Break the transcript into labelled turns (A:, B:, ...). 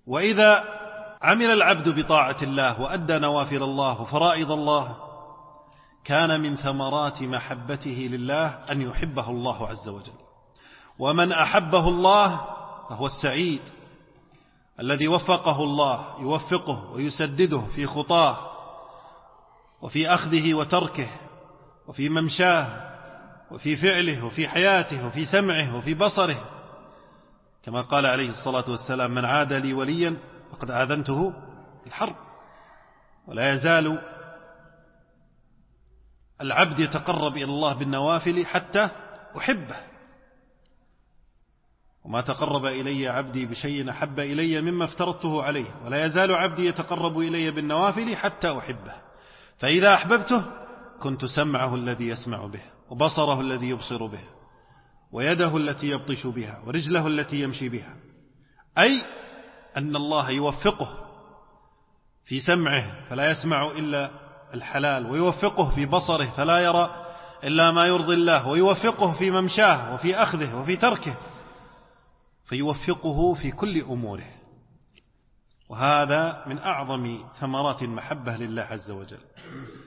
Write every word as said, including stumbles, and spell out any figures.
A: وإذا عمل العبد بطاعة الله وأدى نوافل الله وفرائض الله كان من ثمرات محبته لله أن يحبه الله عز وجل. ومن أحبه الله فهو السعيد الذي وفقه الله، يوفقه ويسدده في خطاه وفي أخذه وتركه وفي ممشاه وفي فعله وفي حياته وفي سمعه وفي بصره، كما قال عليه الصلاة والسلام: من عاد لي وليا فقد آذنته الحرب. ولا يزال العبد يتقرب إلى الله بالنوافل حتى أحبه، وما تقرب إلي عبدي بشيء أحب إلي مما افترضته عليه. ولا يزال عبدي يتقرب إلي بالنوافل حتى أحبه، فإذا أحببته كنت سمعه الذي يسمع به، وبصره الذي يبصر به، ويده التي يبطش بها، ورجله التي يمشي بها. أي أن الله يوفقه في سمعه فلا يسمع إلا الحلال، ويوفقه في بصره فلا يرى إلا ما يرضي الله، ويوفقه في ممشاه وفي أخذه وفي تركه، فيوفقه في كل أموره. وهذا من أعظم ثمرات المحبة لله عز وجل.